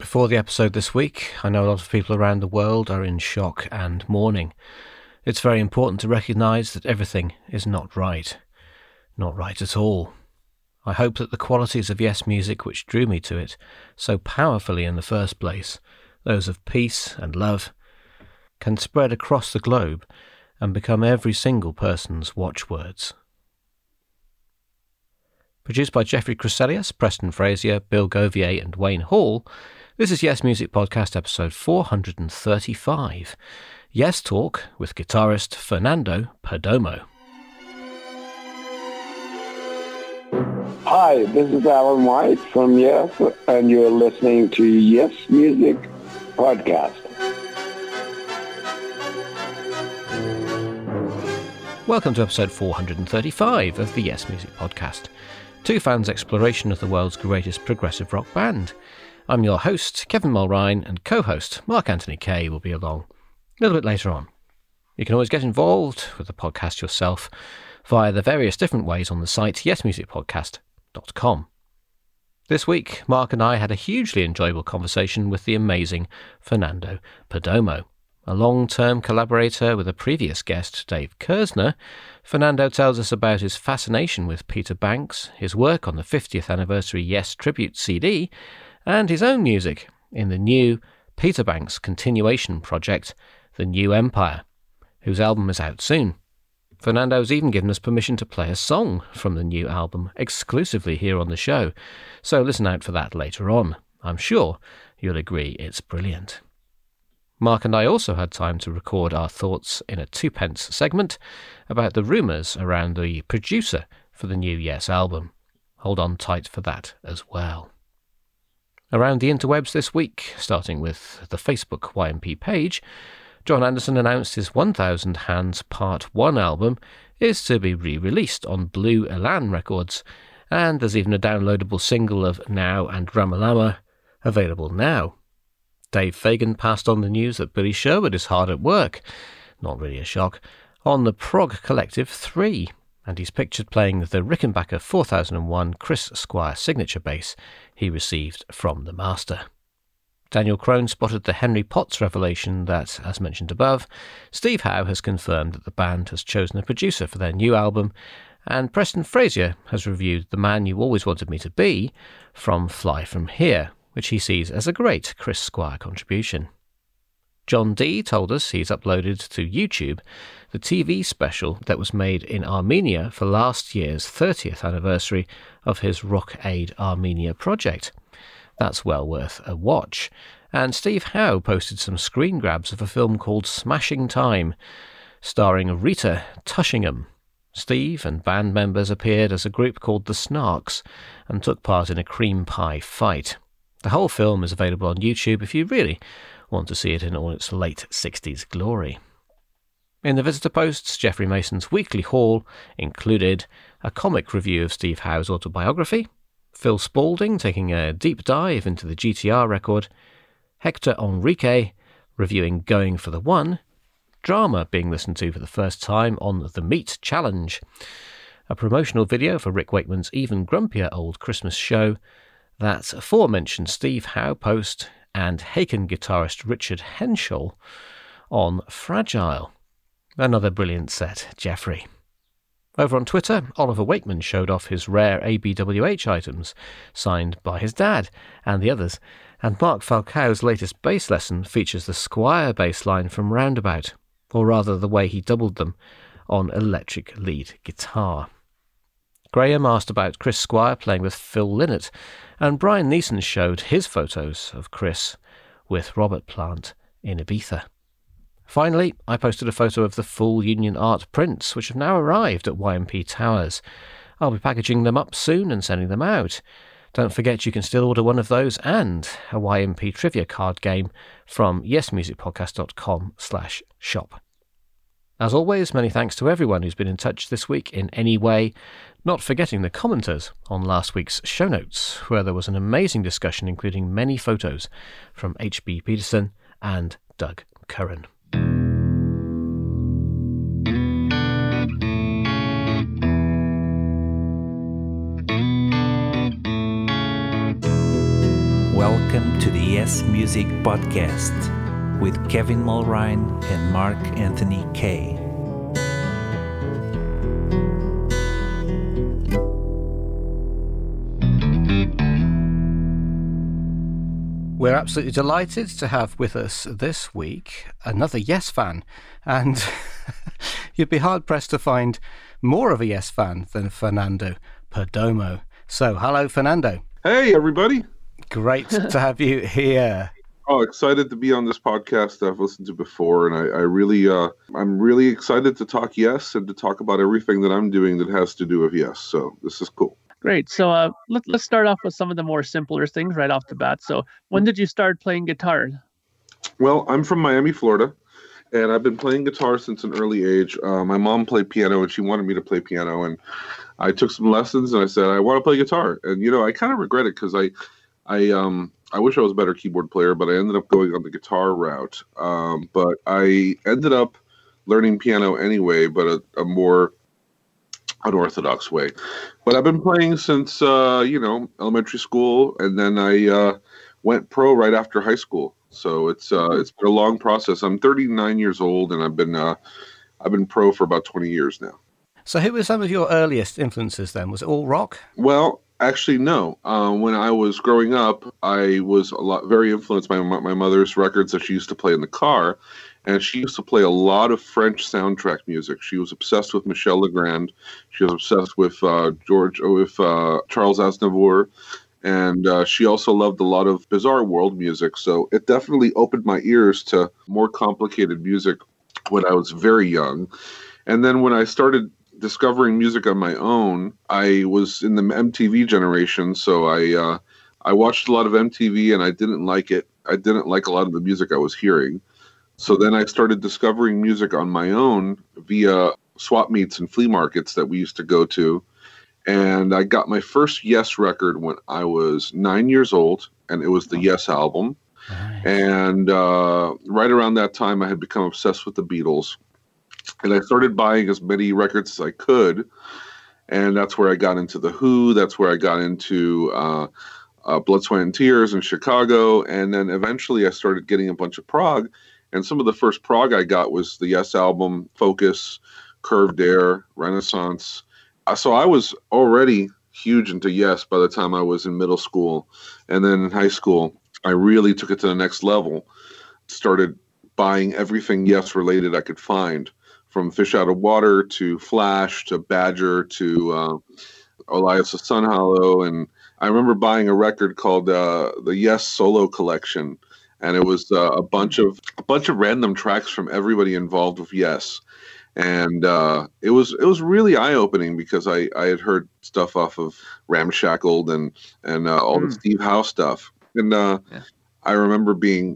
Before the episode this week, I know a lot of people around the world are in shock and mourning. It's very important to recognise that everything is not right. Not right at all. I hope that the qualities of Yes Music which drew me to it so powerfully in the first place, those of peace and love, can spread across the globe and become every single person's watchwords. Produced by Jeffrey Chryselius, Preston Frazier, Bill Govier and Wayne Hall, this is Yes Music Podcast episode 435, Yes Talk with guitarist Fernando Perdomo. Hi, this is Alan White from Yes, and you're listening to Yes Music Podcast. Welcome to episode 435 of the Yes Music Podcast, two fans' exploration of the world's greatest progressive rock band. I'm your host, Kevin Mulrine, and co-host Mark Anthony Kay will be along a little bit later on. You can always get involved with the podcast yourself via the various different ways on the site yesmusicpodcast.com. This week, Mark and I had a hugely enjoyable conversation with the amazing Fernando Perdomo. A long-term collaborator with a previous guest, Dave Kersner, Fernando tells us about his fascination with Peter Banks, his work on the 50th anniversary Yes Tribute CD, and his own music in the new Peter Banks continuation project, The New Empire, whose album is out soon. Fernando's even given us permission to play a song from the new album exclusively here on the show, so listen out for that later on. I'm sure you'll agree it's brilliant. Mark and I also had time to record our thoughts in a 2pence segment about the rumours around the producer for the new Yes album. Hold on tight for that as well. Around the interwebs this week, starting with the Facebook YMP page, John Anderson announced his 1000 Hands Part 1 album is to be re-released on Blue Elan Records, and there's even a downloadable single of Now and Ramalama available now. Dave Fagan passed on the news that Billy Sherwood is hard at work, not really a shock, on the Prog Collective 3, and he's pictured playing the Rickenbacker 4001 Chris Squire signature bass he received from the master. Daniel Crone spotted the Henry Potts revelation that, as mentioned above, Steve Howe has confirmed that the band has chosen a producer for their new album, and Preston Frazier has reviewed The Man You Always Wanted Me to Be from Fly From Here, which he sees as a great Chris Squire contribution. John D told us he's uploaded to YouTube the TV special that was made in Armenia for last year's 30th anniversary of his Rock Aid Armenia project. That's well worth a watch. And Steve Howe posted some screen grabs of a film called Smashing Time, starring Rita Tushingham. Steve and band members appeared as a group called the Snarks and took part in a cream pie fight. The whole film is available on YouTube if you really want to see it in all its late 60s glory. In the visitor posts, Jeffrey Mason's weekly haul included a comic review of Steve Howe's autobiography, Phil Spalding taking a deep dive into the GTR record, Hector Enrique reviewing Going for the One, drama being listened to for the first time on The Meat Challenge, a promotional video for Rick Wakeman's even grumpier old Christmas show, that aforementioned Steve Howe post, and Haken guitarist Richard Henschel on Fragile. Another brilliant set, Jeffrey. Over on Twitter, Oliver Wakeman showed off his rare ABWH items, signed by his dad and the others, and Mark Falcao's latest bass lesson features the Squire bass line from Roundabout, or rather the way he doubled them on electric lead guitar. Graham asked about Chris Squire playing with Phil Lynott, and Brian Neeson showed his photos of Chris with Robert Plant in Ibiza. Finally, I posted a photo of the full Union Art prints, which have now arrived at YMP Towers. I'll be packaging them up soon and sending them out. Don't forget you can still order one of those and a YMP trivia card game from yesmusicpodcast.com/shop. As always, many thanks to everyone who's been in touch this week in any way, not forgetting the commenters on last week's show notes, where there was an amazing discussion including many photos from H.B. Peterson and Doug Curran. Welcome to the Yes Music Podcast with Kevin Mulrine and Mark Anthony Kay. We're absolutely delighted to have with us this week another Yes fan, and you'd be hard-pressed to find more of a Yes fan than Fernando Perdomo. So, hello, Fernando. Hey, everybody. Great to have you here. Oh, excited to be on this podcast I've listened to before, and I'm really excited to talk Yes and to talk about everything that I'm doing that has to do with Yes. So this is cool. Great. So let's start off with some of the more simpler things right off the bat. So when did you start playing guitar? Well, I'm from Miami, Florida, and I've been playing guitar since an early age. My mom played piano, and she wanted me to play piano, and I took some lessons, and I said, I want to play guitar. And, I kind of regret it because I wish I was a better keyboard player, but I ended up going on the guitar route. But I ended up learning piano anyway, but a more unorthodox way. But I've been playing since, elementary school, and then I went pro right after high school. So it's been a long process. I'm 39 years old, and I've been pro for about 20 years now. So who were some of your earliest influences then? Was it all rock? Well, actually, no. When I was growing up, I was very influenced by my mother's records that she used to play in the car. And she used to play a lot of French soundtrack music. She was obsessed with Michel Legrand. She was obsessed with Charles Aznavour. And she also loved a lot of bizarre world music. So it definitely opened my ears to more complicated music when I was very young. And then when I started discovering music on my own, I was in the MTV generation. So I watched a lot of MTV, and I didn't like it. I didn't like a lot of the music I was hearing. So then I started discovering music on my own via swap meets and flea markets that we used to go to. And I got my first Yes record when I was 9 years old, and it was the Yes album. Nice. And right around that time, I had become obsessed with the Beatles. And I started buying as many records as I could. And that's where I got into The Who. That's where I got into Blood, Sweat, and Tears in Chicago. And then eventually I started getting a bunch of prog. And some of the first prog I got was the Yes album, Focus, Curved Air, Renaissance. So I was already huge into Yes by the time I was in middle school. And then in high school, I really took it to the next level. Started buying everything Yes related I could find, from Fish Out of Water to Flash to Badger to Elias of Sun Hollow. And I remember buying a record called the Yes Solo Collection. And it was a bunch of random tracks from everybody involved with Yes, and it was really eye opening because I had heard stuff off of Ramshackled and all the Steve Howe stuff, and I remember being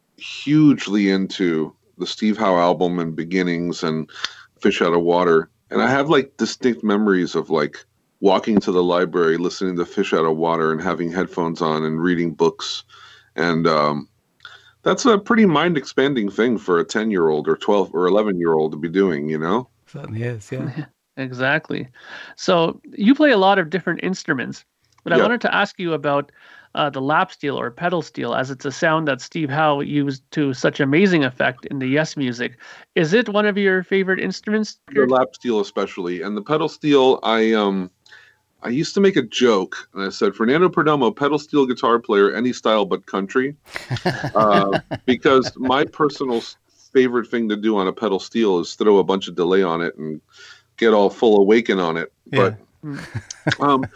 hugely into the Steve Howe album and Beginnings and Fish Out of Water, and I have like distinct memories of like walking to the library, listening to Fish Out of Water, and having headphones on and reading books, and that's a pretty mind-expanding thing for a 10-year-old or 12 or 11-year-old to be doing, Certainly is, yeah. Exactly. So you play a lot of different instruments, but I wanted to ask you about the lap steel or pedal steel, as it's a sound that Steve Howe used to such amazing effect in the Yes music. Is it one of your favorite instruments? The lap steel especially. And the pedal steel, I used to make a joke, and I said, Fernando Perdomo, pedal steel guitar player, any style but country, because my personal favorite thing to do on a pedal steel is throw a bunch of delay on it and get all full awaken on it. Yeah. But,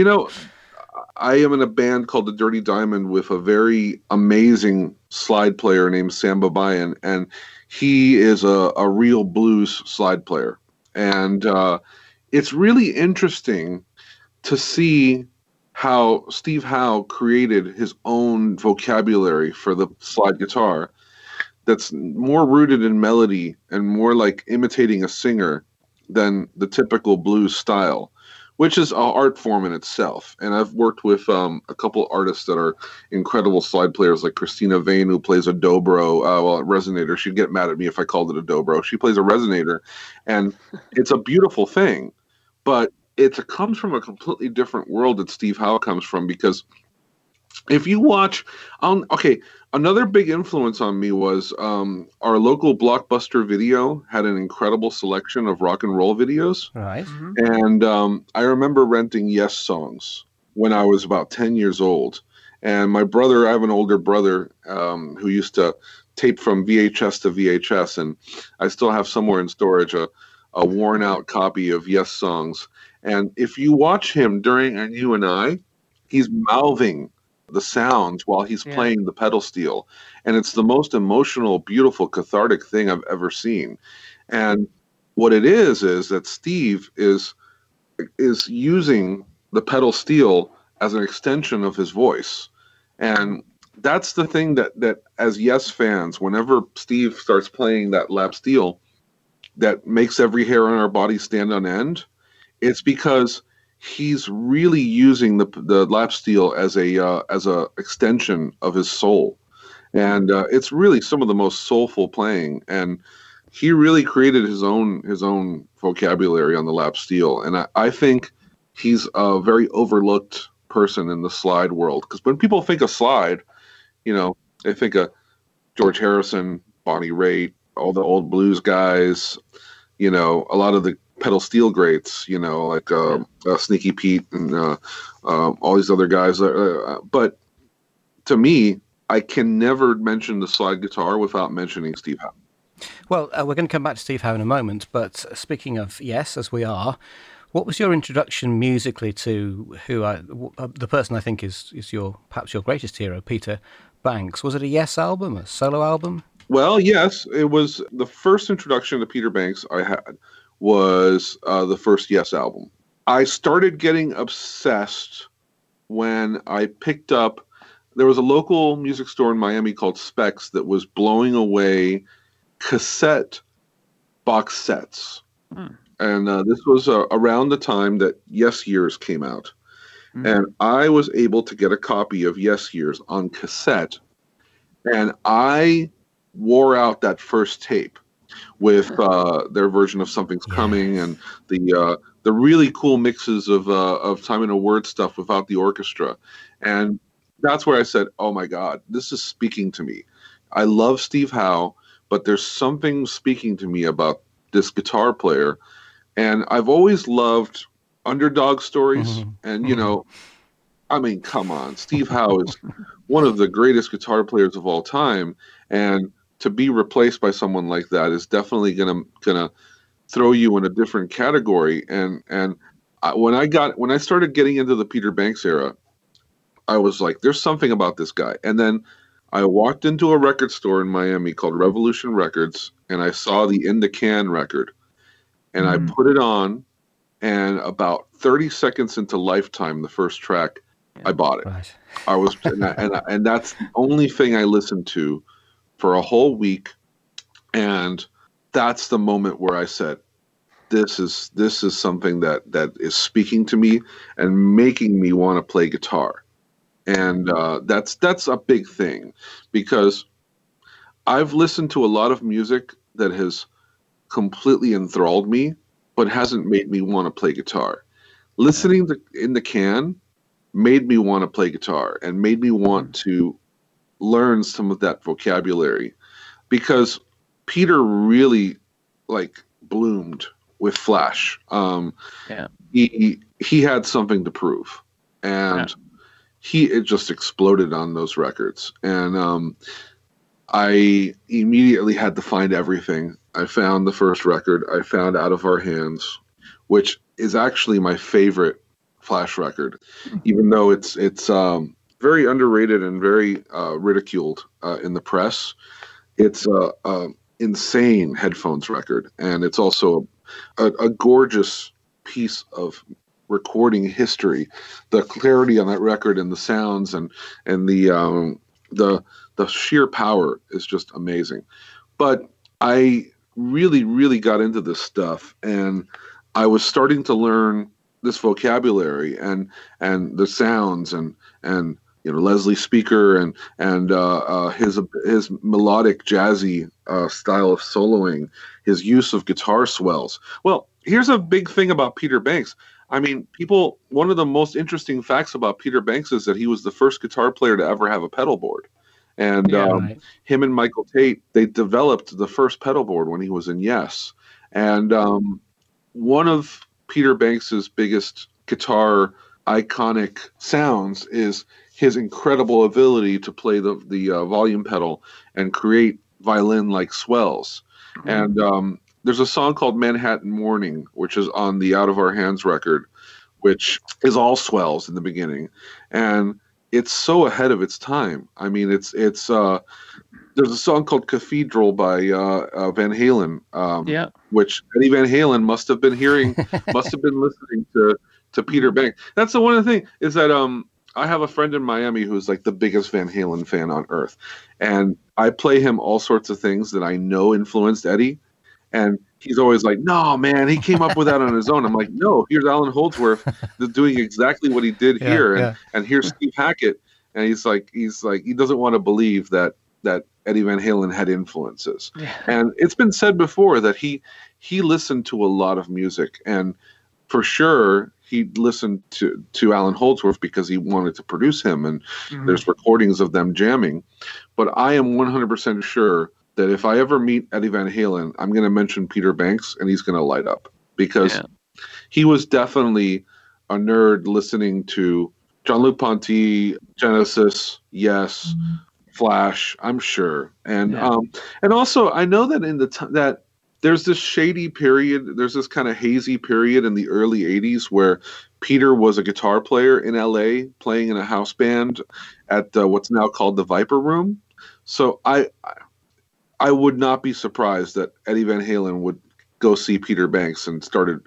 I am in a band called The Dirty Diamond with a very amazing slide player named Sam Babayan, and he is a real blues slide player. And it's really interesting to see how Steve Howe created his own vocabulary for the slide guitar that's more rooted in melody and more like imitating a singer than the typical blues style, which is an art form in itself. And I've worked with a couple artists that are incredible slide players, like Christina Vane, who plays a dobro, a resonator. She'd get mad at me if I called it a dobro. She plays a resonator, and it's a beautiful thing. But it comes from a completely different world that Steve Howe comes from, because if you watch, okay, another big influence on me was our local Blockbuster Video had an incredible selection of rock and roll videos. Right. And I remember renting Yes songs when I was about 10 years old. And my brother, I have an older brother who used to tape from VHS to VHS, and I still have somewhere in storage a worn out copy of Yes songs. And if you watch him during And You and I, he's mouthing the sounds while he's playing the pedal steel. And it's the most emotional, beautiful, cathartic thing I've ever seen. And what it is that Steve is using the pedal steel as an extension of his voice. And that's the thing that as Yes fans, whenever Steve starts playing that lap steel that makes every hair on our body stand on end, it's because he's really using the lap steel as a extension of his soul. And it's really some of the most soulful playing. And he really created his own vocabulary on the lap steel. And I think he's a very overlooked person in the slide world, because when people think of slide, they think of George Harrison, Bonnie Raitt, all the old blues guys, a lot of the pedal steel greats, like Sneaky Pete and all these other guys. But to me, I can never mention the slide guitar without mentioning Steve Howe. Well, we're going to come back to Steve Howe in a moment, but speaking of Yes, as we are, what was your introduction musically to the person I think is perhaps your greatest hero, Peter Banks? Was it a Yes album, a solo album? Well, yes, it was. The first introduction to Peter Banks I had was the first Yes album. I started getting obsessed when I picked up, there was a local music store in Miami called Specs that was blowing away cassette box sets. And this was around the time that Yes Years came out. And I was able to get a copy of Yes Years on cassette. And I wore out that first tape with their version of Something's Coming and the really cool mixes of Time and a Word stuff without the orchestra. And that's where I said, oh my God, this is speaking to me. I love Steve Howe, but there's something speaking to me about this guitar player. And I've always loved underdog stories. And, I mean, come on, Steve Howe is one of the greatest guitar players of all time. And to be replaced by someone like that is definitely gonna throw you in a different category. And when I started getting into the Peter Banks era, I was like, there's something about this guy. And then I walked into a record store in Miami called Revolution Records, and I saw the In the Can record, and I put it on, and about 30 seconds into Lifetime, the first track, I bought it. Right. I was, and that's the only thing I listened to for a whole week, and that's the moment where I said, this is something that is speaking to me and making me want to play guitar. And that's a big thing, because I've listened to a lot of music that has completely enthralled me, but hasn't made me want to play guitar. Listening to In the Can made me want to play guitar and made me want to learn some of that vocabulary, because Peter really bloomed with Flash. He had something to prove, and it just exploded on those records. And I immediately had to find everything. I found the first record. I found Out of Our Hands, which is actually my favorite Flash record, even though it's very underrated and very ridiculed in the press. It's a insane headphones record, and it's also a gorgeous piece of recording history. The clarity on that record and the sounds and the sheer power is just amazing. But I really got into this stuff, and I was starting to learn this vocabulary and the sounds and Leslie Speaker and his melodic jazzy style of soloing, his use of guitar swells. Well, here's a big thing about Peter Banks. I mean, one of the most interesting facts about Peter Banks is that he was the first guitar player to ever have a pedal board. And him and Michael Tate, they developed the first pedal board when he was in Yes. And one of Peter Banks's biggest guitar iconic sounds is his incredible ability to play the volume pedal and create violin-like swells. Mm-hmm. And there's a song called Manhattan Morning, which is on the Out of Our Hands record, which is all swells in the beginning. And it's so ahead of its time. I mean, it's there's a song called Cathedral by Van Halen, which Eddie Van Halen must have been listening to Peter Banks. That's the one of the thing is that I have a friend in Miami who's like the biggest Van Halen fan on earth, and I play him all sorts of things that I know influenced Eddie, and he's always like, "No, man, he came up with that on his own." I'm like, "No, here's Alan Holdsworth doing exactly what he did here, and here's Steve Hackett," and he's like, he doesn't want to believe that Eddie Van Halen had influences, and it's been said before that he listened to a lot of music, and for sure he listened to Alan Holdsworth because he wanted to produce him, and there's recordings of them jamming. But I am 100% sure that if I ever meet Eddie Van Halen, I'm going to mention Peter Banks, and he's going to light up because he was definitely a nerd listening to Jean-Luc Ponty, Genesis, Yes, Flash, I'm sure, and also I know that in that there's this shady period, there's this kind of hazy period in the early 80s where Peter was a guitar player in LA playing in a house band at what's now called the Viper Room. So I would not be surprised that Eddie Van Halen would go see Peter Banks and started,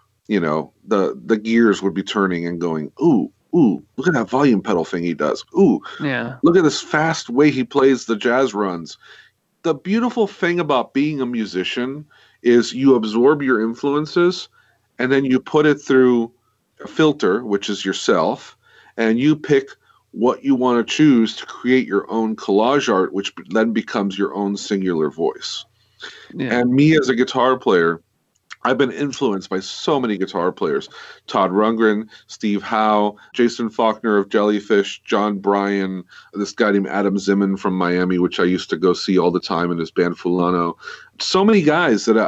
the gears would be turning and going, ooh, look at that volume pedal thing he does. Ooh, look at this fast way he plays the jazz runs. The beautiful thing about being a musician is you absorb your influences and then you put it through a filter, which is yourself, and you pick what you want to choose to create your own collage art, which then becomes your own singular voice. And me as a guitar player, I've been influenced by so many guitar players. Todd Rundgren, Steve Howe, Jason Faulkner of Jellyfish, John Bryan, this guy named Adam Zimmern from Miami, which I used to go see all the time in his band Fulano. So many guys that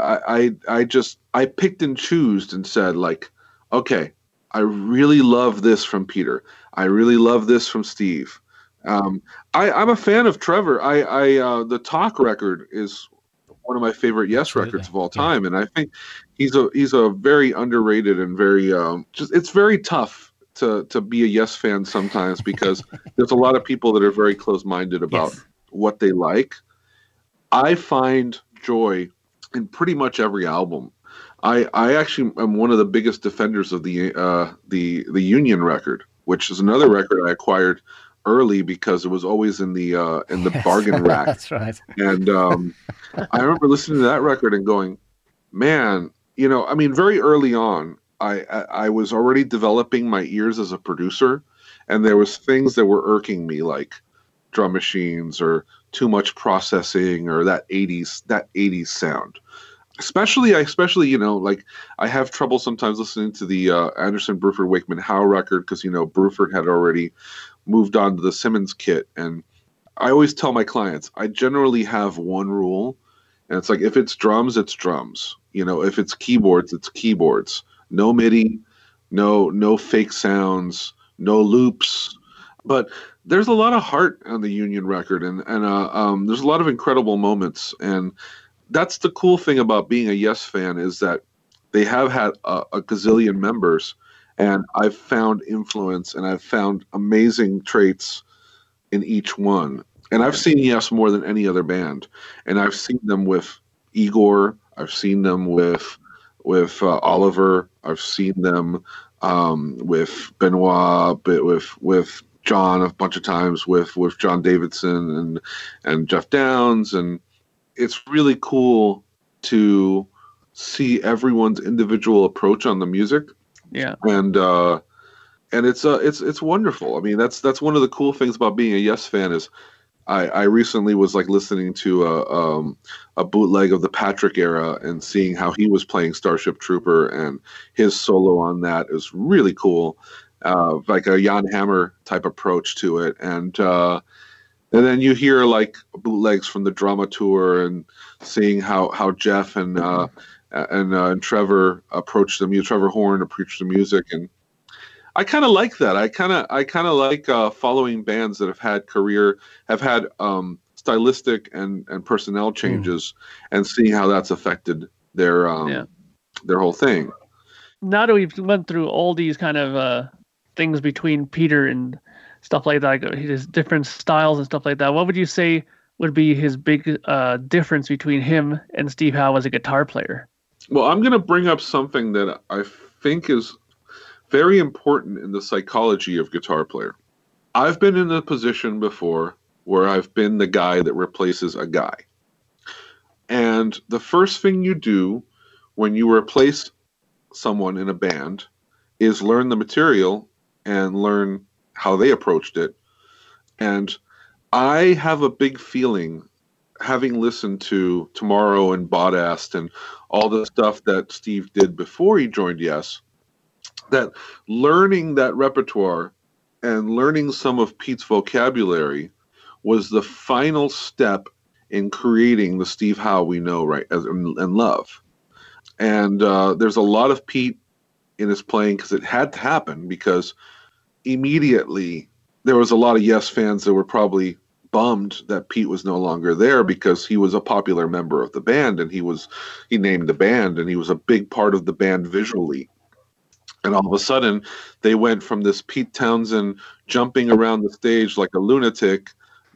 I picked and chose and said, like, okay, I really love this from Peter. I really love this from Steve. I'm a fan of Trevor. The Talk record is one of my favorite Yes records of all time, and I think he's a very underrated and very it's very tough to be a Yes fan sometimes because there's a lot of people that are very close-minded about what they like. I find joy in pretty much every album. I actually am one of the biggest defenders of the Union record, which is another record I acquired early because it was always in the bargain rack. That's right. And I remember listening to that record and going, man, very early on, I was already developing my ears as a producer, and there was things that were irking me, like drum machines or too much processing or that 80s sound. Especially, like I have trouble sometimes listening to the Anderson, Bruford, Wakeman, Howe record because, Bruford had already moved on to the Simmons kit. And I always tell my clients, I generally have one rule, and it's like, if it's drums, it's drums. If it's keyboards, it's keyboards. No MIDI, no fake sounds, no loops. But there's a lot of heart on the Union record, and there's a lot of incredible moments. And that's the cool thing about being a Yes fan is that they have had a gazillion members, and I've found influence and I've found amazing traits in each one. And I've seen Yes more than any other band, and I've seen them with Igor, I've seen them with Oliver, I've seen them with Benoit, with John a bunch of times, with John Davidson and Jeff Downs, and it's really cool to see everyone's individual approach on the music. Yeah. And it's wonderful. I mean, that's one of the cool things about being a Yes fan is I recently was like listening to a bootleg of the Patrick era and seeing how he was playing Starship Trooper, and his solo on that is really cool, like a Jan Hammer type approach to it. And then you hear like bootlegs from the Drama Tour and seeing how Jeff and Trevor approached the Trevor Horn approached the music, and I kind of like that. I kind of like following bands that have had stylistic and personnel changes, and seeing how that's affected their whole thing. Now that we've went through all these kind of things between Peter and stuff like that, like his different styles and stuff like that, what would you say would be his big difference between him and Steve Howe as a guitar player? Well, I'm going to bring up something that I think is very important in the psychology of guitar player. I've been in a position before where I've been the guy that replaces a guy. And the first thing you do when you replace someone in a band is learn the material and learn how they approached it. And I have a big feeling, having listened to Tomorrow and Bodast and all the stuff that Steve did before he joined Yes, that learning that repertoire and learning some of Pete's vocabulary was the final step in creating the Steve Howe we know and love. And there's a lot of Pete in his playing because it had to happen, because immediately there was a lot of Yes fans that were probably bummed that Pete was no longer there, because he was a popular member of the band, and he named the band, and he was a big part of the band visually. And all of a sudden, they went from this Pete Townsend jumping around the stage like a lunatic,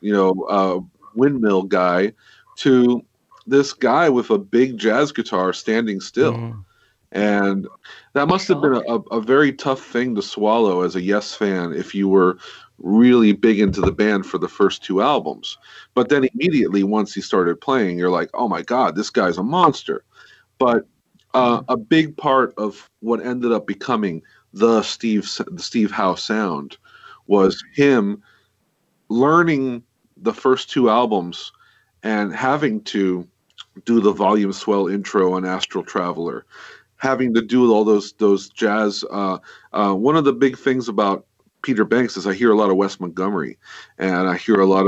windmill guy, to this guy with a big jazz guitar standing still. Mm. And that must have been a very tough thing to swallow as a Yes fan if you were really big into the band for the first two albums. But then immediately, once he started playing, you're like, oh my God, this guy's a monster. But a big part of what ended up becoming the Steve Howe sound was him learning the first two albums and having to do the Volume Swell intro on Astral Traveler, having to do all those jazz. One of the big things about Peter Banks is I hear a lot of Wes Montgomery, and I hear a lot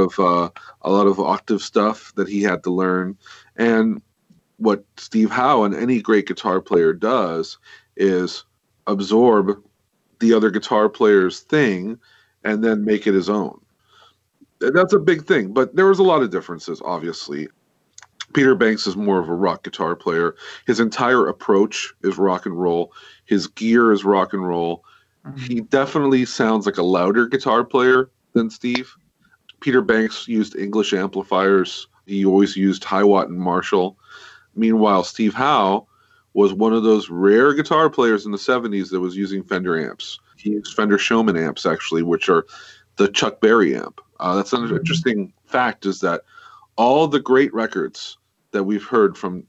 of octave stuff that he had to learn. And what Steve Howe and any great guitar player does is absorb the other guitar player's thing and then make it his own. That's a big thing, but there was a lot of differences, obviously. Peter Banks is more of a rock guitar player. His entire approach is rock and roll. His gear is rock and roll. Mm-hmm. He definitely sounds like a louder guitar player than Steve. Peter Banks used English amplifiers. He always used Hiwatt and Marshall. Meanwhile, Steve Howe was one of those rare guitar players in the 70s that was using Fender amps. He used Fender Showman amps, actually, which are the Chuck Berry amp. That's an interesting fact, is that all the great records that we've heard from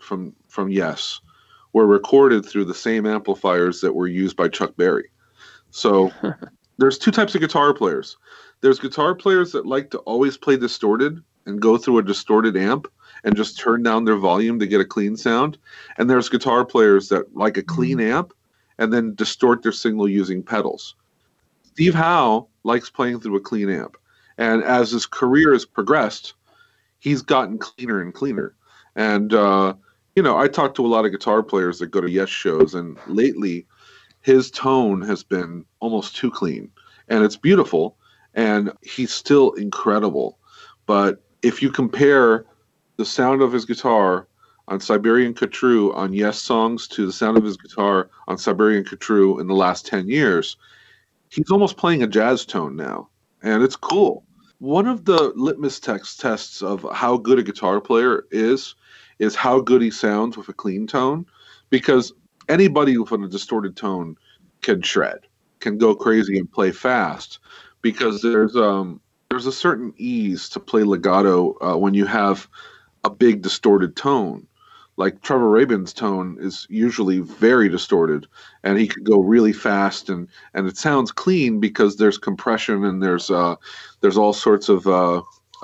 Yes were recorded through the same amplifiers that were used by Chuck Berry. So there's two types of guitar players. There's guitar players that like to always play distorted and go through a distorted amp and just turn down their volume to get a clean sound. And there's guitar players that like a clean amp and then distort their signal using pedals. Steve Howe likes playing through a clean amp. And as his career has progressed, he's gotten cleaner and cleaner. And, I talk to a lot of guitar players that go to Yes shows, and lately his tone has been almost too clean. And it's beautiful, and he's still incredible. But if you compare the sound of his guitar on Siberian Khatru on Yes songs to the sound of his guitar on Siberian Khatru in the last 10 years, he's almost playing a jazz tone now. And it's cool. One of the litmus tests of how good a guitar player is how good he sounds with a clean tone, because anybody with a distorted tone can shred, can go crazy and play fast, because there's a certain ease to play legato when you have a big distorted tone. Like Trevor Rabin's tone is usually very distorted, and he could go really fast, and it sounds clean because there's compression and there's all sorts of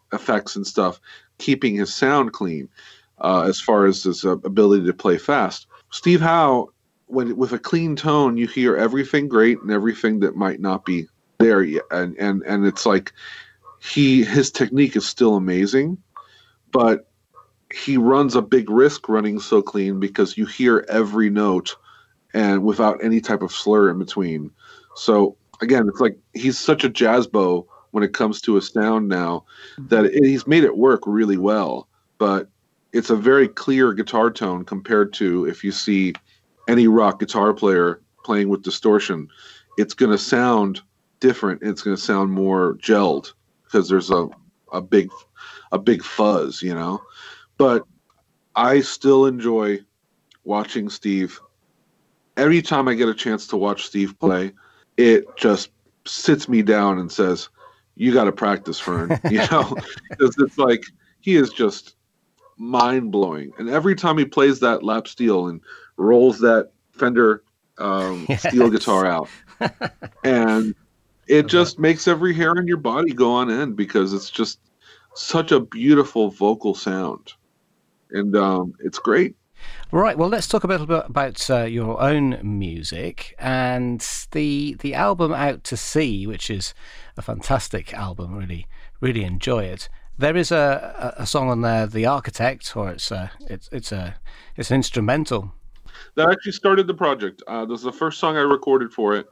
effects and stuff, keeping his sound clean as far as his ability to play fast. Steve Howe, with a clean tone, you hear everything great and everything that might not be there yet. And it's like his technique is still amazing, but he runs a big risk running so clean because you hear every note and without any type of slur in between. So again, it's like he's such a jazz bow when it comes to his sound now that he's made it work really well. But it's a very clear guitar tone compared to if you see any rock guitar player playing with distortion. It's going to sound different. It's going to sound more gelled because there's a big fuzz, you know. But I still enjoy watching Steve. Every time I get a chance to watch Steve play, it just sits me down and says, "You got to practice, Fern." You know, because it's like he is just mind blowing. And every time he plays that lap steel and rolls that Fender steel guitar out, and it just makes every hair on your body go on end because it's just such a beautiful vocal sound. And it's great. Right. Well, let's talk a little bit about your own music and the album Out to Sea, which is a fantastic album. Really enjoy it. There is a song on there, "The Architect," or it's an instrumental. That actually started the project. This was the first song I recorded for it,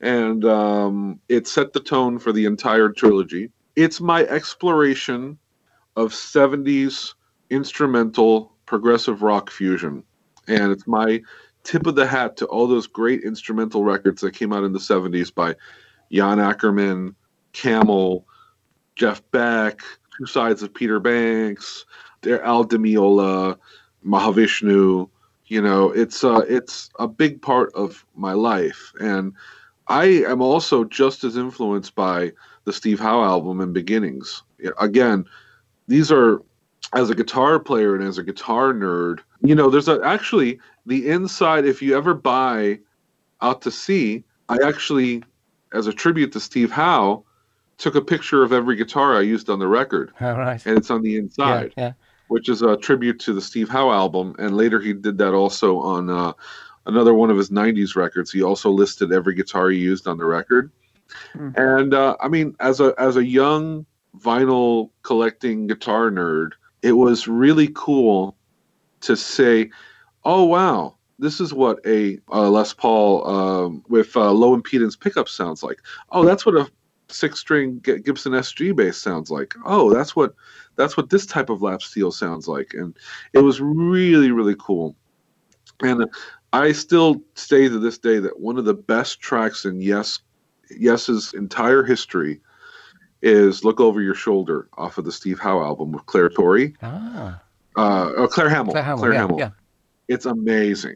and it set the tone for the entire trilogy. It's my exploration of 70s instrumental progressive rock fusion, and it's my tip of the hat to all those great instrumental records that came out in the 70s by Jan Ackerman, Camel, Jeff Beck, Two Sides of Peter Banks, Al Di Meola, Mahavishnu. You know, it's a big part of my life, and I am also just as influenced by the Steve Howe album and Beginnings. Again, these are, as a guitar player and as a guitar nerd, you know, there's actually the inside. If you ever buy Out to Sea, I actually, as a tribute to Steve Howe, took a picture of every guitar I used on the record. All right. And it's on the inside, which is a tribute to the Steve Howe album. And later he did that also on another one of his 90s records. He also listed every guitar he used on the record. And I mean, as a young vinyl collecting guitar nerd, it was really cool to say, "Oh wow, this is what a Les Paul with low impedance pickup sounds like. Oh, that's what a 6-string Gibson SG bass sounds like. Oh, that's what this type of lap steel sounds like." And it was really, really cool. And I still say to this day that one of the best tracks in Yes's entire history is "Look Over Your Shoulder" off of the Steve Howe album with Claire Torrey. Claire Hamill. Claire Hamill. Yeah. It's amazing.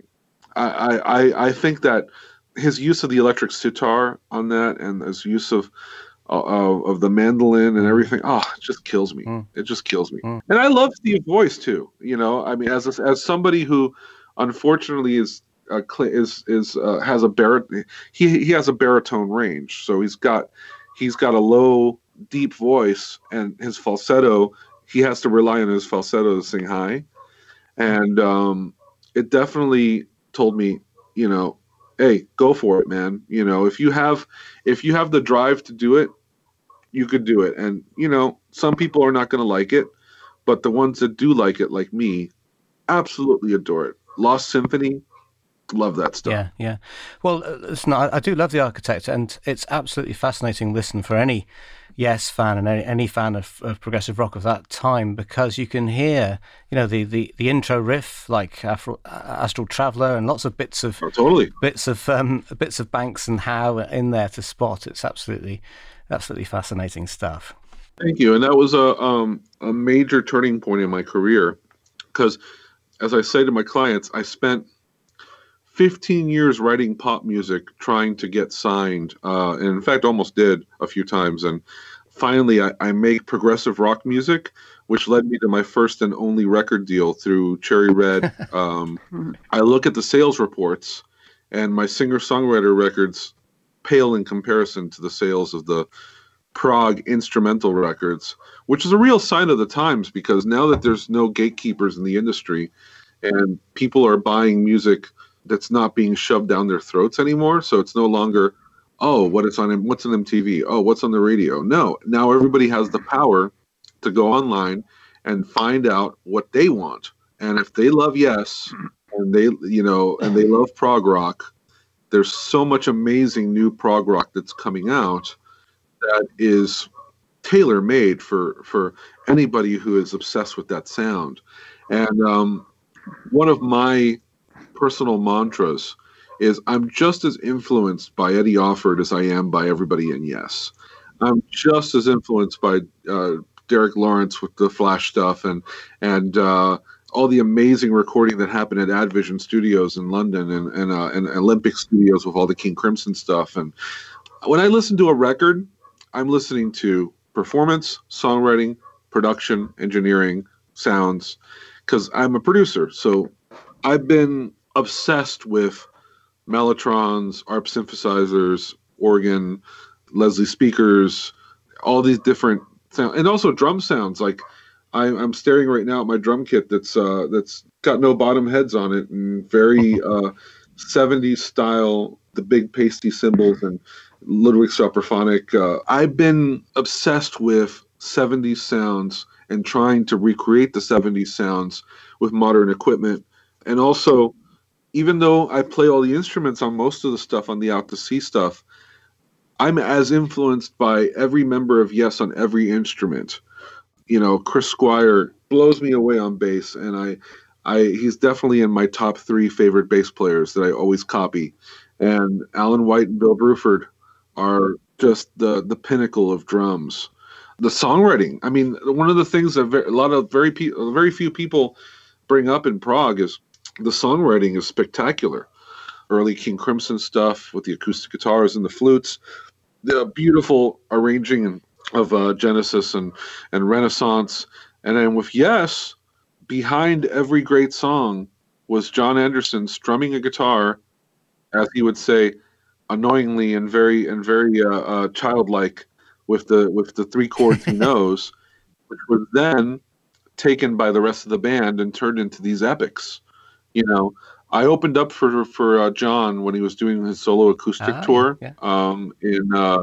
I think that his use of the electric sitar on that and his use of the mandolin and everything, it just kills me. It just kills me. And I love Steve's voice too. You know, I mean, as somebody who unfortunately has a baritone, he has a baritone range, so he's got a low, deep voice, and his falsetto, he has to rely on his falsetto to sing high. And it definitely told me, you know, hey, go for it, man. You know, if you have the drive to do it, you could do it. And, you know, some people are not going to like it, but the ones that do like it, like me, absolutely adore it. Lost Symphony, love that stuff. Yeah. Well, listen, I do love The Architect, and it's absolutely fascinating listen for any Yes fan and any fan of progressive rock of that time, because you can hear, you know, the intro riff like Astral Traveler and lots of bits of bits of Banks and Howe in there to spot. It's absolutely fascinating stuff. Thank you. And that was a major turning point in my career, because as I say to my clients, I spent 15 years writing pop music, trying to get signed, and in fact almost did a few times. And finally I make progressive rock music, which led me to my first and only record deal through Cherry Red. I look at the sales reports, and my singer-songwriter records pale in comparison to the sales of the prog instrumental records, which is a real sign of the times, because now that there's no gatekeepers in the industry and people are buying music that's not being shoved down their throats anymore, so it's no longer, oh, what's on MTV? Oh, what's on the radio? No, now everybody has the power to go online and find out what they want. And if they love Yes, and they love prog rock, there's so much amazing new prog rock that's coming out that is tailor-made for anybody who is obsessed with that sound. And one of my personal mantras is I'm just as influenced by Eddie Offord as I am by everybody in Yes. I'm just as influenced by Derek Lawrence with the Flash stuff and all the amazing recording that happened at Advision Studios in London and Olympic Studios with all the King Crimson stuff. And when I listen to a record, I'm listening to performance, songwriting, production, engineering, sounds, because I'm a producer. So I've been obsessed with mellotrons, ARP synthesizers, organ, Leslie speakers, all these different sounds, and also drum sounds. Like I'm staring right now at my drum kit that's got no bottom heads on it, and very 70s style, the big pasty cymbals and Ludwig Sophophonic. I've been obsessed with 70s sounds and trying to recreate the 70s sounds with modern equipment. And also, even though I play all the instruments on most of the stuff on the Out to Sea stuff, I'm as influenced by every member of Yes on every instrument. You know, Chris Squire blows me away on bass, and he's definitely in my top 3 favorite bass players that I always copy. And Alan White and Bill Bruford are just the pinnacle of drums. The songwriting, I mean, one of the things that very few people bring up in prog is the songwriting is spectacular. Early King Crimson stuff with the acoustic guitars and the flutes, the beautiful arranging of Genesis and Renaissance. And then with Yes, behind every great song was John Anderson strumming a guitar, as he would say, annoyingly and very childlike, with the 3 chords he knows, which was then taken by the rest of the band and turned into these epics. You know, I opened up for John when he was doing his solo acoustic tour in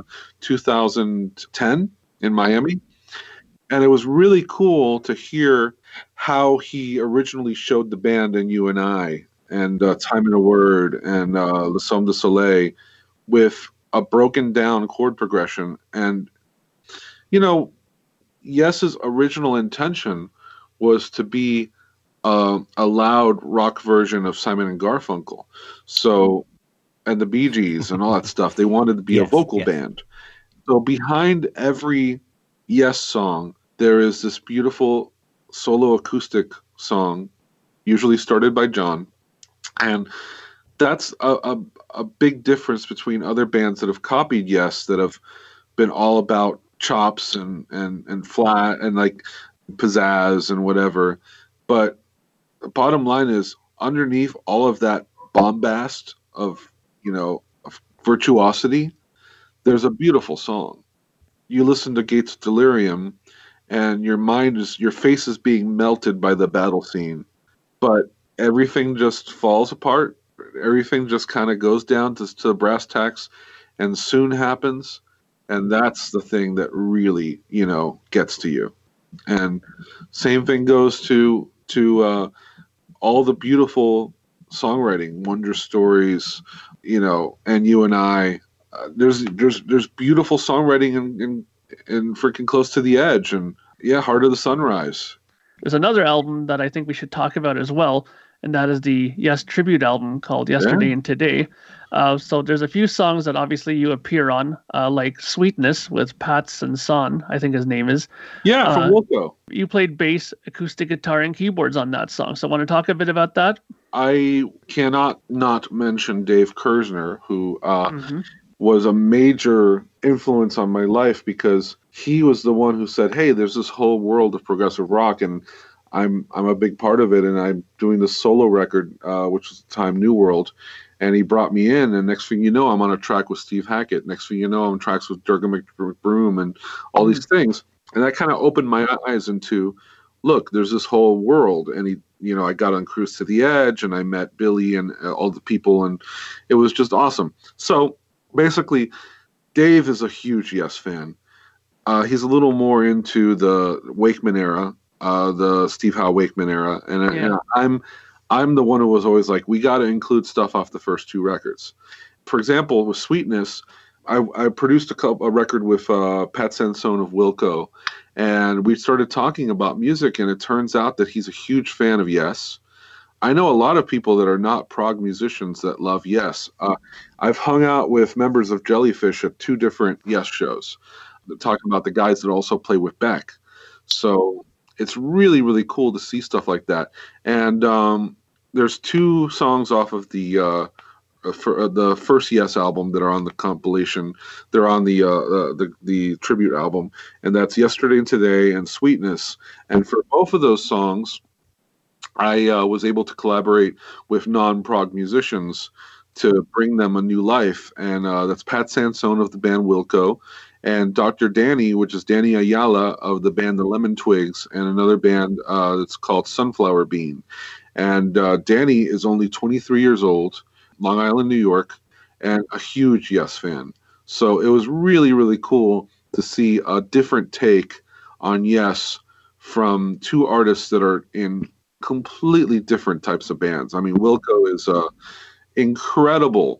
2010 in Miami. And it was really cool to hear how he originally showed the band in You and I and Time and a Word and Le Somme du Soleil with a broken down chord progression. And, you know, Yes's original intention was to be a loud rock version of Simon and Garfunkel. So, and the Bee Gees and all that stuff. They wanted to be a vocal band. So behind every Yes song, there is this beautiful solo acoustic song, usually started by John. And that's a big difference between other bands that have copied Yes, that have been all about chops and flat and like pizzazz and whatever. But the bottom line is, underneath all of that bombast of, you know, of virtuosity, there's a beautiful song. You listen to Gates of Delirium and your face is being melted by the battle scene, but everything just falls apart. Everything just kind of goes down to the brass tacks and soon happens. And that's the thing that really, you know, gets to you. And same thing goes to all the beautiful songwriting, Wonder Stories, you know, and You and I. There's beautiful songwriting in freaking Close to the Edge, and Heart of the Sunrise. There's another album that I think we should talk about as well, and that is the Yes tribute album called Yesterday and Today. So there's a few songs that obviously you appear on, like Sweetness with Pats and Son, I think his name is. Yeah, from Wilco. You played bass, acoustic guitar, and keyboards on that song. So want to talk a bit about that? I cannot not mention Dave Kersner, who was a major influence on my life, because he was the one who said, hey, there's this whole world of progressive rock, and I'm a big part of it, and I'm doing this solo record, which was at the time New World. And he brought me in, and next thing you know, I'm on a track with Steve Hackett. Next thing you know, I'm on tracks with Durga McBroom and all these things. And that kind of opened my eyes into, look, there's this whole world. And I got on Cruise to the Edge, and I met Billy and all the people, and it was just awesome. So basically, Dave is a huge Yes fan. He's a little more into the Wakeman era, the Steve Howe Wakeman era, and I'm the one who was always like, we got to include stuff off the first 2 records. For example, with Sweetness, I produced a record with Pat Sansone of Wilco, and we started talking about music, and it turns out that he's a huge fan of Yes. I know a lot of people that are not prog musicians that love Yes. I've hung out with members of Jellyfish at 2 different Yes shows, talking about the guys that also play with Beck. So it's really, really cool to see stuff like that. And there's 2 songs off of the first Yes album that are on the compilation. They're on the tribute album, and that's Yesterday and Today and Sweetness. And for both of those songs, I was able to collaborate with non-prog musicians to bring them a new life. And that's Pat Sansone of the band Wilco, and Dr. Danny, which is Danny Ayala of the band The Lemon Twigs, and another band that's called Sunflower Bean. And Danny is only 23 years old, Long Island, New York, and a huge Yes fan. So it was really, really cool to see a different take on Yes from 2 artists that are in completely different types of bands. I mean, Wilco is incredible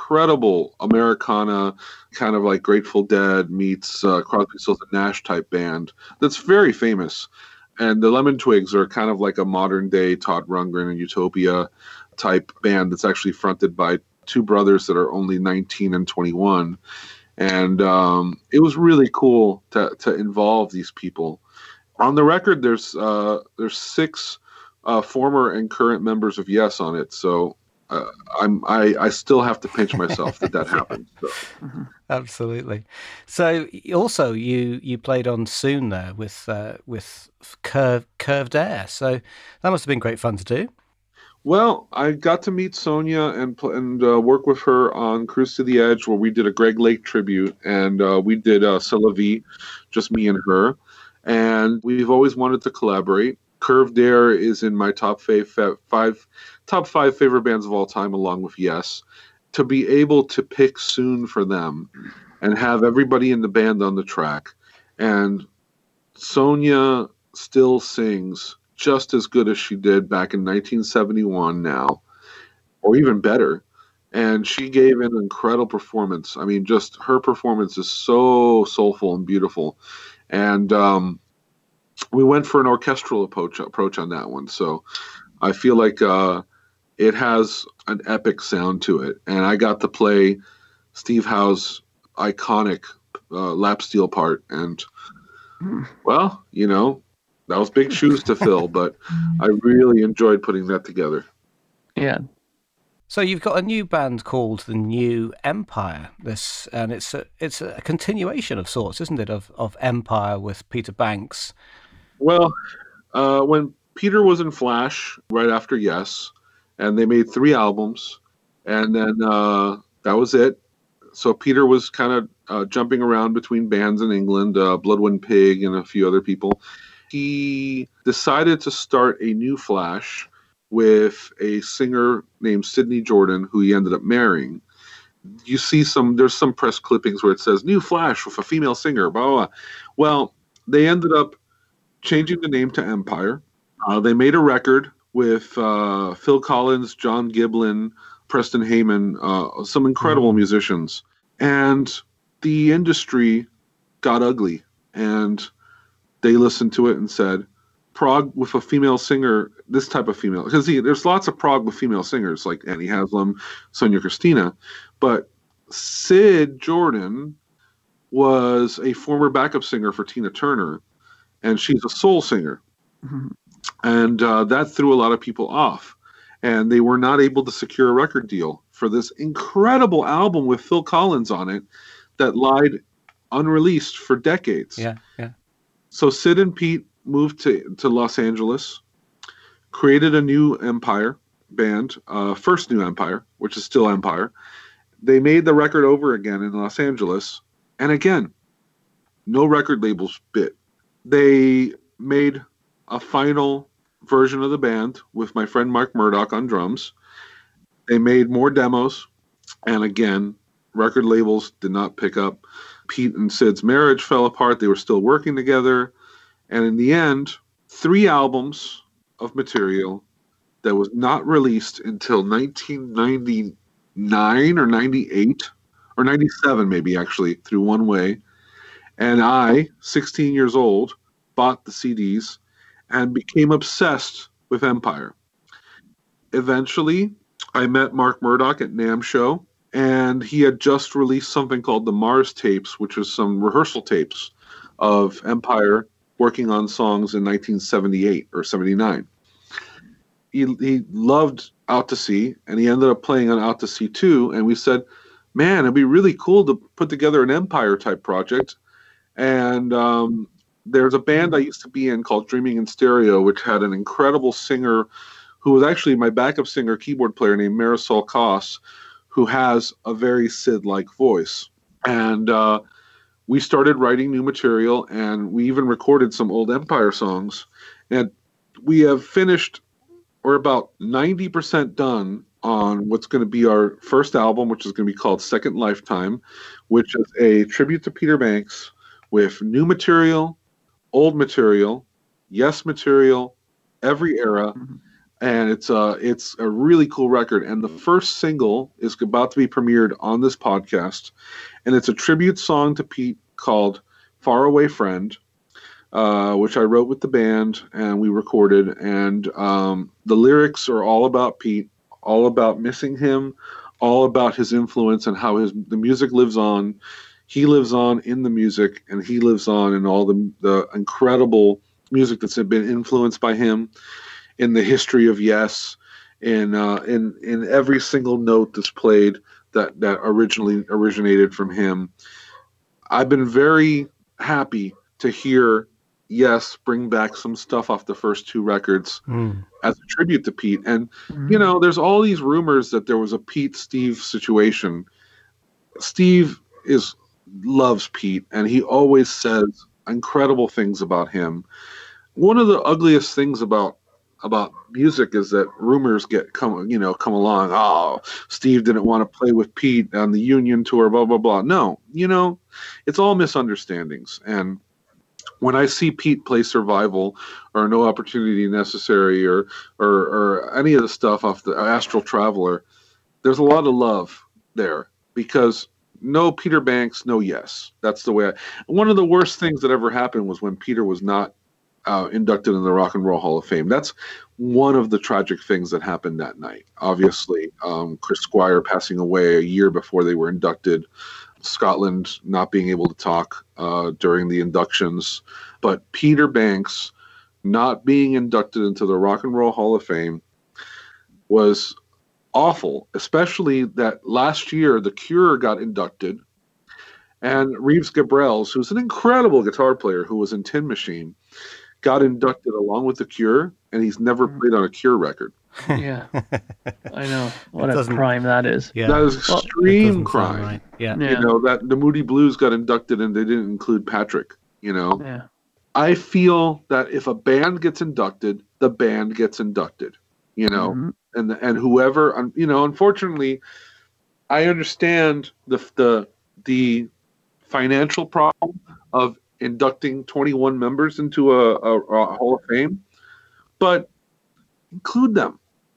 Americana, kind of like Grateful Dead meets Crosby, Stills and Nash type band that's very famous. And the Lemon Twigs are kind of like a modern day Todd Rundgren and Utopia type band that's actually fronted by 2 brothers that are only 19 and 21. And it was really cool to involve these people. On the record, there's 6 former and current members of Yes on it. So I still have to pinch myself that happened. So. Absolutely. So also you played on Soon there with Curved Air. So that must have been great fun to do. Well, I got to meet Sonia and work with her on Cruise to the Edge, where we did a Greg Lake tribute, and we did C'est la Vie, just me and her. And we've always wanted to collaborate. Curved Air is in my top 5 favorite bands of all time, along with Yes. To be able to pick Soon for them and have everybody in the band on the track, and Sonia still sings just as good as she did back in 1971 now, or even better. And she gave an incredible performance. I mean, just her performance is so soulful and beautiful. And we went for an orchestral approach on that one. So I feel like it has an epic sound to it. And I got to play Steve Howe's iconic lap steel part. And, well, that was big shoes to fill, but I really enjoyed putting that together. Yeah. So you've got a new band called The New Empire. And it's a continuation of sorts, isn't it, of Empire with Peter Banks? Well, when Peter was in Flash right after Yes, and they made 3 albums, and then that was it. So Peter was kind of jumping around between bands in England, Bloodwind Pig and a few other people. He decided to start a new Flash with a singer named Sidney Jordan, who he ended up marrying. You see there's some press clippings where it says New Flash with a female singer, blah, blah, blah. Well, they ended up changing the name to Empire. They made a record with Phil Collins, John Giblin, Preston Heyman, some incredible musicians. And the industry got ugly, and they listened to it and said, prog with a female singer, this type of female, because there's lots of prog with female singers like Annie Haslam, Sonia Christina, but Sid Jordan was a former backup singer for Tina Turner, and she's a soul singer. Mm-hmm. And that threw a lot of people off, and they were not able to secure a record deal for this incredible album with Phil Collins on it that lied unreleased for decades. Yeah. So Sid and Pete moved to Los Angeles, created a new empire, band, first New Empire, which is still Empire. They made the record over again in Los Angeles. And again, no record labels bit. They made a final version of the band with my friend Mark Murdoch on drums. They made more demos. And again, record labels did not pick up. Pete and Sid's marriage fell apart. They were still working together. And in the end, 3 albums of material that was not released until 1999 or 98 or 97 maybe, actually, through One Way. And I, 16 years old, bought the CDs and became obsessed with Empire. Eventually, I met Mark Murdoch at NAMM Show, and he had just released something called the Mars Tapes, which was some rehearsal tapes of Empire working on songs in 1978 or 79. He loved Out to Sea, and he ended up playing on Out to Sea 2, and we said, man, it'd be really cool to put together an Empire-type project. And there's a band I used to be in called Dreaming in Stereo, which had an incredible singer who was actually my backup singer, keyboard player named Marisol Koss, who has a very Sid-like voice. And we started writing new material, and we even recorded some old Empire songs. And we have finished, or about 90% done, on what's going to be our first album, which is going to be called Second Lifetime, which is a tribute to Peter Banks with new material, old material, Yes material, every era. And it's a really cool record. And the first single is about to be premiered on this podcast. And it's a tribute song to Pete called Faraway Friend, which I wrote with the band and we recorded. And the lyrics are all about Pete, all about missing him, all about his influence and how the music lives on. He lives on in the music, and he lives on in all the incredible music that's been influenced by him, in the history of Yes, in every single note that's played that originally originated from him. I've been very happy to hear Yes bring back some stuff off the first 2 records as a tribute to Pete. And, there's all these rumors that there was a Pete-Steve situation. Steve loves Pete, and he always says incredible things about him. One of the ugliest things about music is that rumors come along. Oh, Steve didn't want to play with Pete on the Union tour, blah, blah, blah. No, it's all misunderstandings. And when I see Pete play Survival or No Opportunity Necessary or any of the stuff off the Astral Traveler, there's a lot of love there, because no Peter Banks, no Yes. That's the way. One of the worst things that ever happened was when Peter was not inducted in the Rock and Roll Hall of Fame. That's one of the tragic things that happened that night. Obviously, Chris Squire passing away a year before they were inducted, Scotland not being able to talk during the inductions, but Peter Banks not being inducted into the Rock and Roll Hall of Fame was awful, especially that last year The Cure got inducted, and Reeves Gabrels, who's an incredible guitar player who was in Tin Machine, got inducted along with The Cure, and he's never played on a Cure record. Yeah, I know. What a crime that is. Yeah. That is extreme crime. Right. Yeah. That the Moody Blues got inducted and they didn't include Patrick, Yeah. I feel that if a band gets inducted, the band gets inducted, and whoever, unfortunately, I understand the financial problem of inducting 21 members into a Hall of Fame, but include them.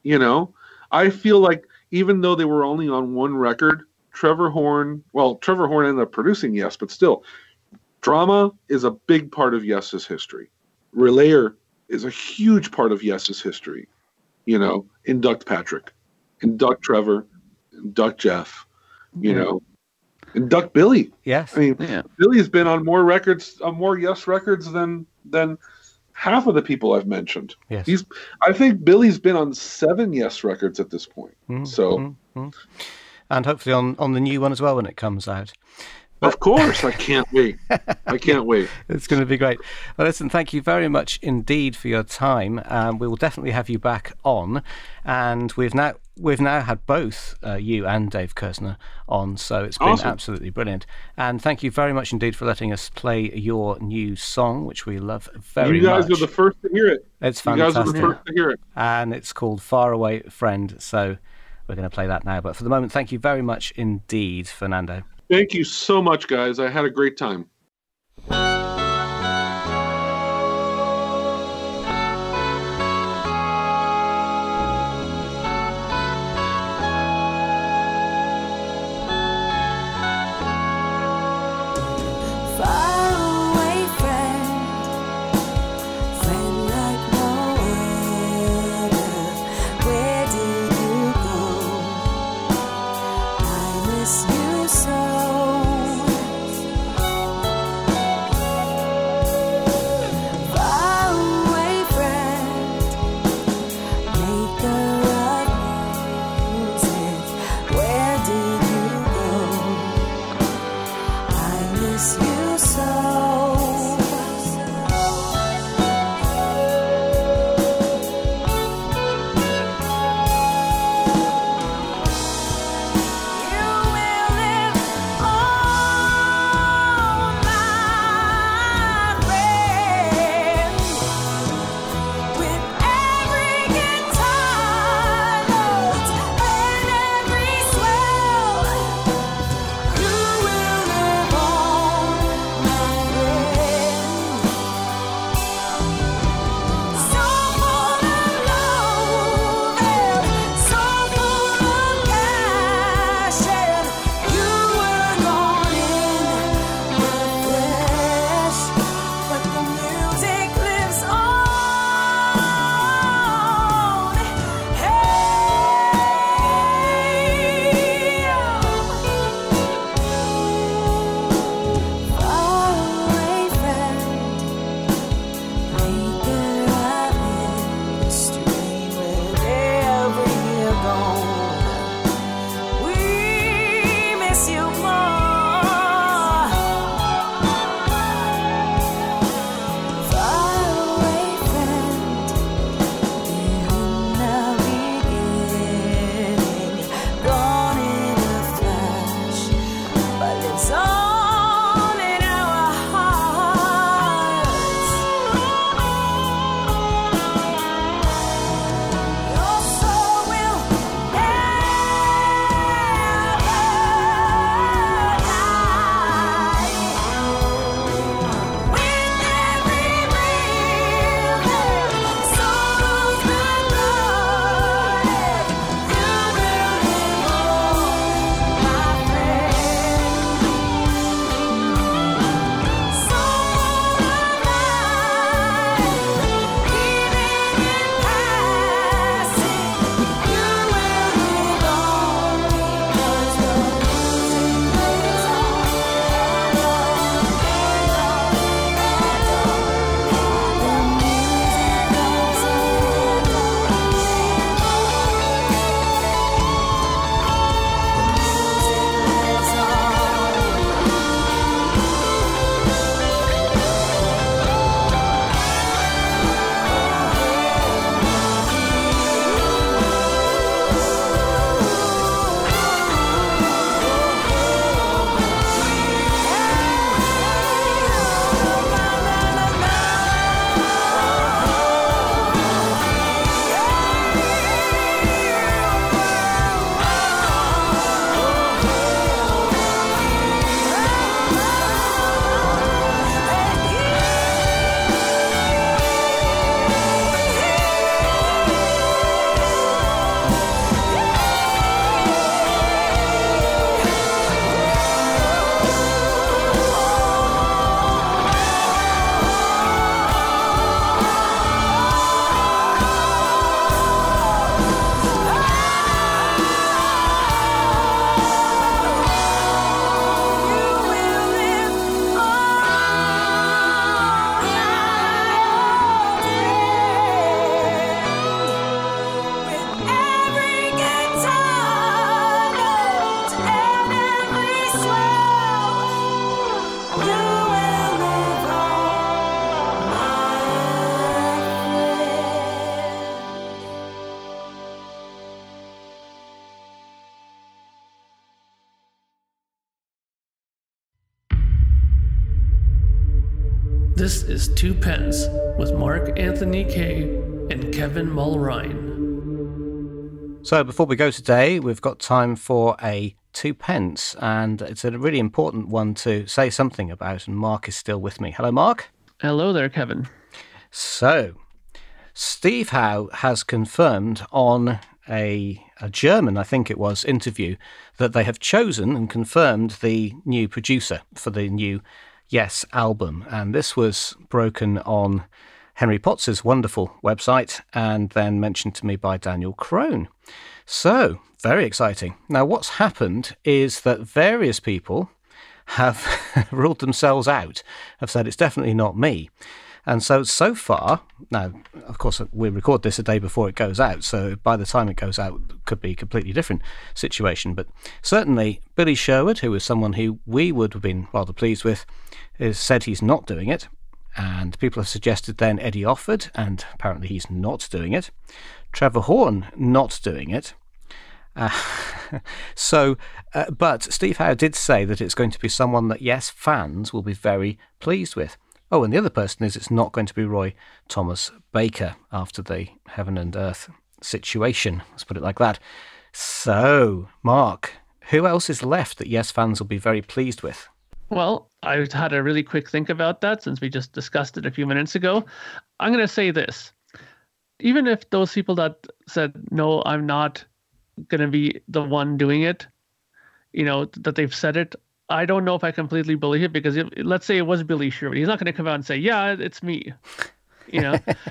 I feel like even though they were only on one record, Trevor Horn ended up producing Yes, but still, drama is a big part of Yes's history. Relayer is a huge part of Yes's history. Induct Patrick, induct Trevor, induct Jeff, induct Billy. Yes. I mean, Billy's been on more records, on more Yes records than half of the people I've mentioned. Yes. I think Billy's been on 7 Yes records at this point. And hopefully on the new one as well when it comes out. Of course, I can't wait. I can't wait. It's going to be great. Well, listen, thank you very much indeed for your time. We will definitely have you back on, and we've now had both you and Dave Kersner on, so it's been awesome. Absolutely brilliant. And thank you very much indeed for letting us play your new song, which we love very much. You guys are the first to hear it. It's fantastic. You guys are the first to hear it. And it's called Far Away Friend, so we're going to play that now. But for the moment, thank you very much indeed, Fernando. Thank you so much, guys. I had a great time. Miss you so. This is Two Pence with Mark Anthony Kay and Kevin Mulrine. So before we go today, we've got time for a 2 pence, and it's a really important one to say something about, and Mark is still with me. Hello, Mark. Hello there, Kevin. So, Steve Howe has confirmed on a German, I think it was, interview that they have chosen and confirmed the new producer for the new Yes album, and this was broken on Henry Potts's wonderful website and then mentioned to me by Daniel Crone. So, very exciting. Now, what's happened is that various people have ruled themselves out, have said it's definitely not me. And so far, now, of course, we record this a day before it goes out, so by the time it goes out, it could be a completely different situation. But certainly, Billy Sherwood, who is someone who we would have been rather pleased with, has said he's not doing it. And people have suggested then Eddie Offord, and apparently he's not doing it. Trevor Horn, not doing it. But Steve Howe did say that it's going to be someone that Yes fans will be very pleased with. Oh, and the other person is it's not going to be Roy Thomas Baker after the Heaven and Earth situation. Let's put it like that. So, Mark, who else is left that Yes fans will be very pleased with? Well, I had a really quick think about that since we just discussed it a few minutes ago. I'm going to say this. Even if those people that said, no, I'm not going to be the one doing it, that they've said it, I don't know if I completely believe it, because let's say it was Billy Sherwood. He's not going to come out and say, yeah, it's me. He's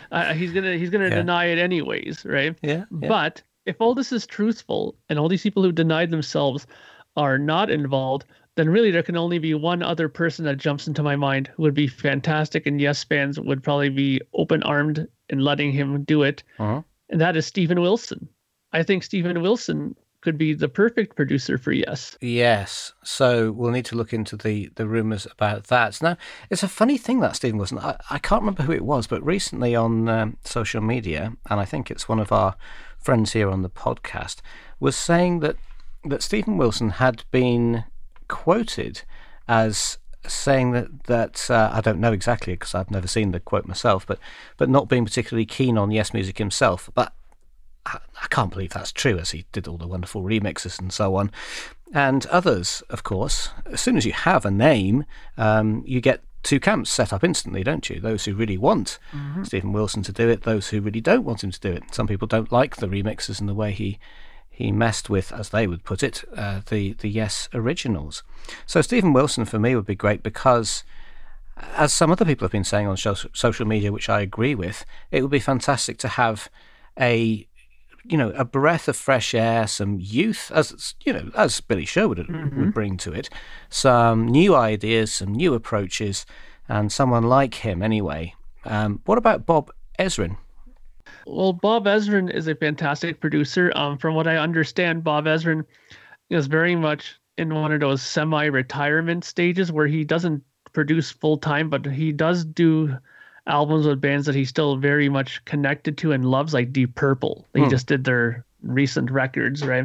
gonna deny it anyways, right? Yeah. But if all this is truthful and all these people who denied themselves are not involved, then really there can only be one other person that jumps into my mind who would be fantastic, and Yes fans would probably be open-armed in letting him do it. Uh-huh. And that is Steven Wilson. I think Steven Wilson could be the perfect producer for Yes. Yes. So we'll need to look into the rumours about that. Now, it's a funny thing that Steven Wilson, I can't remember who it was, but recently on social media, and I think it's one of our friends here on the podcast, was saying that Steven Wilson had been quoted as saying that I don't know exactly because I've never seen the quote myself, but not being particularly keen on Yes Music himself. But I can't believe that's true, as he did all the wonderful remixes and so on. And others, of course, as soon as you have a name, you get two camps set up instantly, don't you? Those who really want Steven Wilson to do it, those who really don't want him to do it. Some people don't like the remixes and the way he messed with, as they would put it, the Yes originals. So Steven Wilson for me would be great because, as some other people have been saying on social media, which I agree with, it would be fantastic to have a breath of fresh air, some youth, as Billy Sherwood would bring to it, some new ideas, some new approaches, and someone like him anyway. What about Bob Ezrin? Well, Bob Ezrin is a fantastic producer. From what I understand, Bob Ezrin is very much in one of those semi-retirement stages where he doesn't produce full-time, but he does do albums with bands that he's still very much connected to and loves, like Deep Purple. He just did their recent records, right?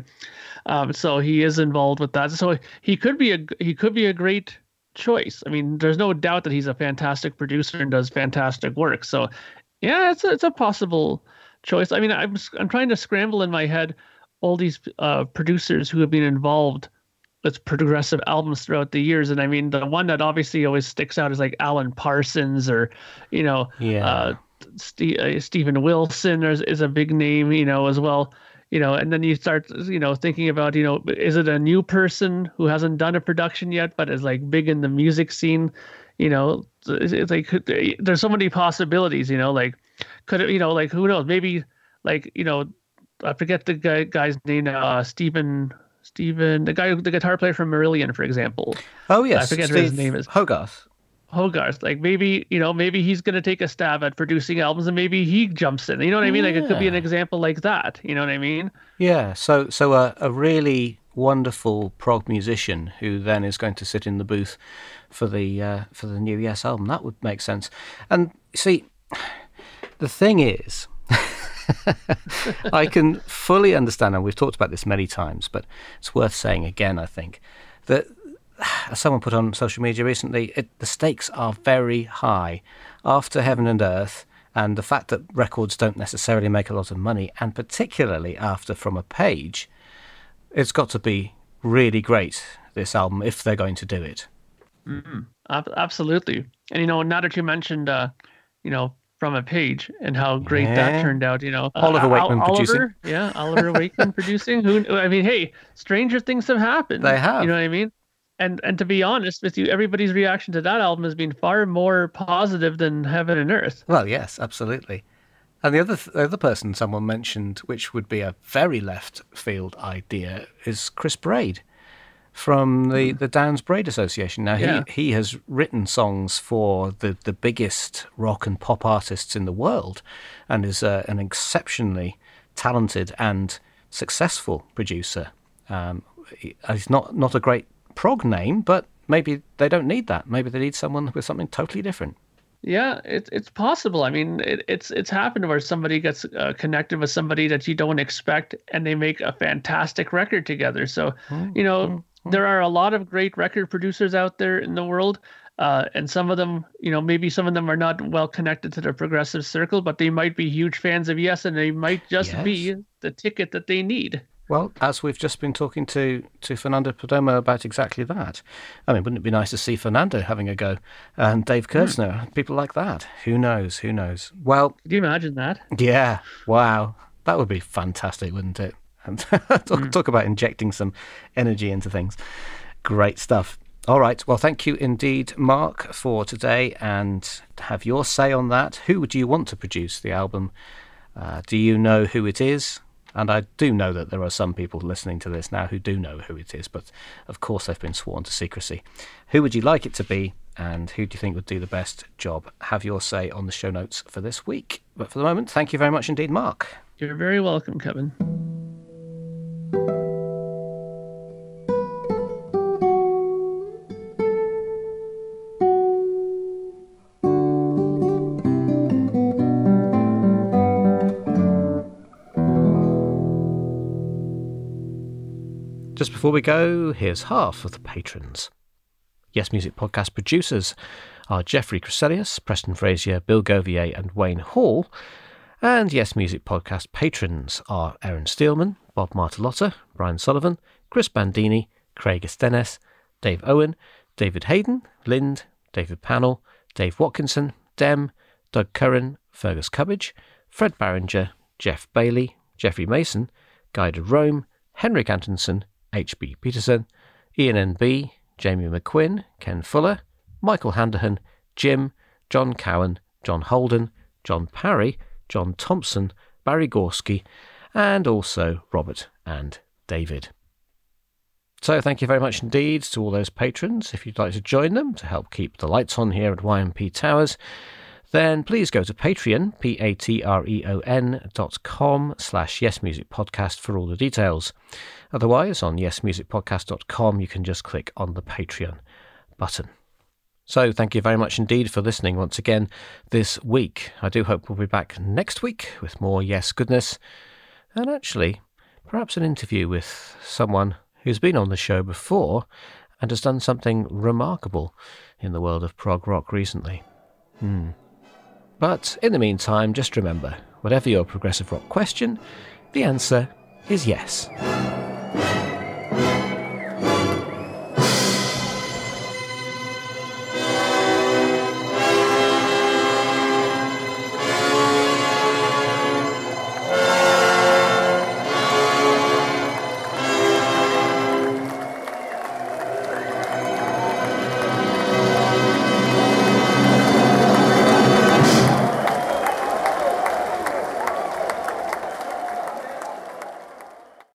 So he is involved with that. So he could be a great choice. I mean, there's no doubt that he's a fantastic producer and does fantastic work. So yeah, it's a possible choice. I mean, I'm trying to scramble in my head all these producers who have been involved with progressive albums throughout the years, and I mean, the one that obviously always sticks out is like Alan Parsons, or Steven Wilson is a big name, as well. And then you start, thinking about, is it a new person who hasn't done a production yet but is like big in the music scene? It's like there's so many possibilities. Like could it, like who knows? Maybe like I forget the guy's name. Steven, the guitar player from Marillion, for example. Oh yes, I forget what his name is. Hogarth. Like maybe he's going to take a stab at producing albums, and maybe he jumps in. You know what I mean? Like it could be an example like that. You know what I mean? Yeah. So a really wonderful prog musician who then is going to sit in the booth for the new Yes album. That would make sense. And see, the thing is, I can fully understand, and we've talked about this many times, but it's worth saying again, I think, that as someone put on social media recently, the stakes are very high. After Heaven and Earth, and the fact that records don't necessarily make a lot of money, and particularly after From a Page, it's got to be really great, this album, if they're going to do it. Absolutely. And, not that you mentioned, From a Page and how great that turned out, Oliver Wakeman producing. Yeah, Oliver Wakeman producing. Hey, stranger things have happened. They have. You know what I mean? And to be honest with you, everybody's reaction to that album has been far more positive than Heaven and Earth. Well, yes, absolutely. And the other person someone mentioned, which would be a very left field idea, is Chris Braid from the Downs Braid Association. Now, he has written songs for the biggest rock and pop artists in the world, and is an exceptionally talented and successful producer. He's not a great prog name, but maybe they don't need that. Maybe they need someone with something totally different. Yeah, it's possible. I mean, it's happened where somebody gets connected with somebody that you don't expect, and they make a fantastic record together. So, there are a lot of great record producers out there in the world, and some of them, maybe some of them are not well connected to the progressive circle, but they might be huge fans of Yes, and they might just be the ticket that they need. Well, as we've just been talking to Fernando Perdomo about exactly that. I mean, wouldn't it be nice to see Fernando having a go? And Dave Kurtzner, people like that. Who knows? Well, could you imagine that? Yeah. Wow. That would be fantastic, wouldn't it? And talk about injecting some energy into things. Great stuff. All right. Well, thank you indeed, Mark, for today. And have your say on that. Who would you want to produce the album? Do you know who it is? And I do know that there are some people listening to this now who do know who it is, but of course they've been sworn to secrecy. Who would you like it to be, and who do you think would do the best job? Have your say on the show notes for this week. But for the moment, thank you very much indeed, Mark. You're very welcome, Kevin. Just before we go, here's half of the patrons. Yes Music Podcast producers are Jeffrey Crescelius, Preston Frazier, Bill Govier and Wayne Hall. And Yes Music Podcast patrons are Aaron Steelman, Bob Martalotta, Brian Sullivan, Chris Bandini, Craig Estenes, Dave Owen, David Hayden, Lind, David Pannell, Dave Watkinson, Dem, Doug Curran, Fergus Cubbage, Fred Barringer, Jeff Bailey, Jeffrey Mason, Guy de Rome, Henrik Antonsen, H.B. Peterson, Ian N.B., Jamie McQuinn, Ken Fuller, Michael Handahan, Jim, John Cowan, John Holden, John Parry, John Thompson, Barry Gorski, and also Robert and David. So thank you very much indeed to all those patrons. If you'd like to join them to help keep the lights on here at YMP Towers, then please go to Patreon, patreon.com/yesmusicpodcast for all the details. Otherwise, on yesmusicpodcast.com, you can just click on the Patreon button. So thank you very much indeed for listening once again this week. I do hope we'll be back next week with more Yes goodness, and actually perhaps an interview with someone who's been on the show before and has done something remarkable in the world of prog rock recently. But in the meantime, just remember, whatever your progressive rock question, the answer is yes.